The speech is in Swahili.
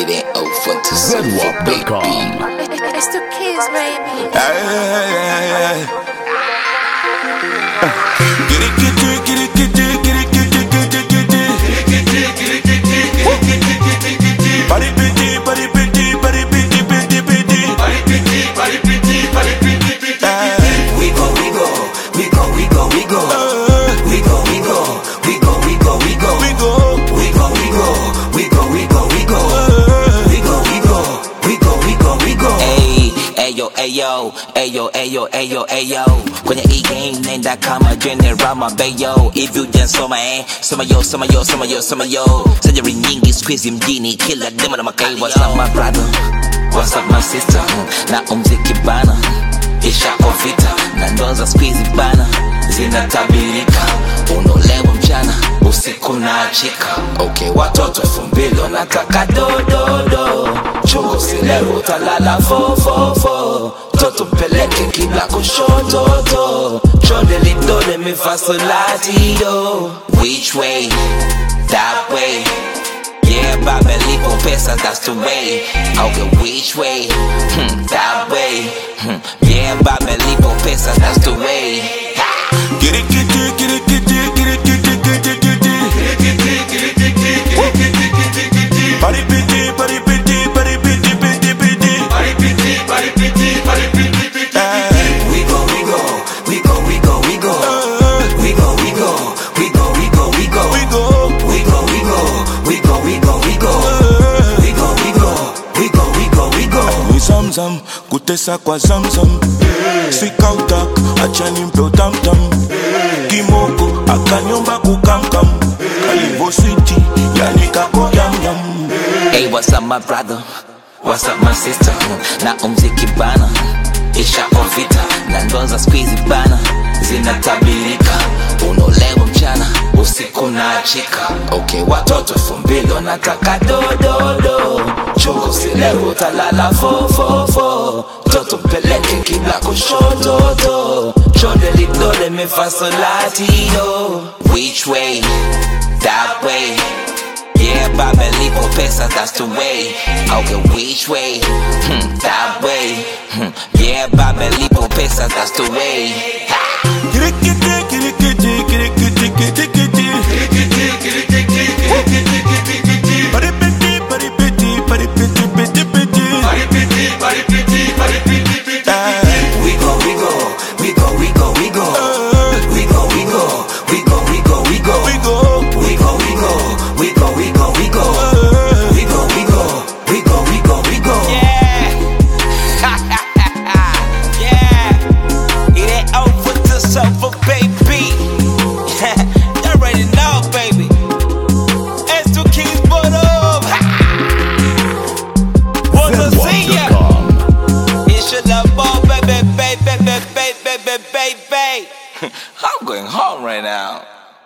It ain't over to Zenwalk, baby. It's the kids, baby. Get it, get it, get it, get it, get it, get it, get it, get it. Body pretty, body pretty, body pretty, pretty, pretty. Body pretty, body pretty, body pretty, pretty. We go, we go, we go, we go, we go. We go, we go, we go, we go, we go. We go, we go, we go, we go, we go, we go. We go, we go, we go, we go, we go. Hey, ayo, ayo, ayo, ayo, ayo, ayo. Kwenye e-game nenda kama General Mabeyo. If you dance soma soma yo, soma yo, soma yo, soma yo. Surgery nyingi squeeze mjini, kila demo na makali. What's up my brother? What's up my sister? Na umziki bana, ishako vita. Na ndoza squeeze bana, zinatabirika. Unolewa mchana, usiku na achika. Okay, watoto 2000 wanataka do. Chungo silevo utalala fo. Toto mpeleke kibla kushoto. Chonde lidole mifasolati yo. Which way? That way. Yeah, baba lipo pesa, that's the way. Okay, which way? That way. Yeah, baba lipo pesa, that's the way. Get it, get it, get it, get it, get it, get it, get it, get it. Body pretty, body pretty, body pretty, pretty, pretty. Body pretty, body pretty, body pretty, pretty. We go, we go, we go, we go, we go. We go, we go, we go, we go, we go. We go, we go, we go, we go, we go, we go. We go, we go, we go, we go, we go. We zamzam, kutesa kwa zamzam. Sikautak, achani mpyo tamtam. Kimoko, akanyomba kukamkam. Kalivo city, yani kako yam yam. Hey, what's up my brother? What's up my sister? Na umziki bana, ishako vita. Na ndoza squeeze bana, zinatabirika. Unolewa mchana, usiku na achika. Okay, watoto 2000 wanataka do. Chungo silevo utalala fo. Toto mpeleke kibla kushoto. Chonde lidole mifasolati yo. Which way? That way. Yeah, baba lipo pesa, that's the way. Okay, which way? That way. Yeah, baba lipo pesa, that's the way. Get it, get it, get it, get it, get it, get it, get it, get it. Body pretty, body pretty, body pretty, pretty, pretty. Body pretty, body pretty, body pretty, pretty. We go, we go, we go, we go, we go. We go, we go, we go, we go, we go. We go, we go, we go, we go, we go, we go. We go, we go, we go, we go, we go. Yeah. Yeah. It ain't over till sofa, baby. You already know, baby. It's two kings, but up. Want to see ya? It should have ball, baby. I'm going home right now.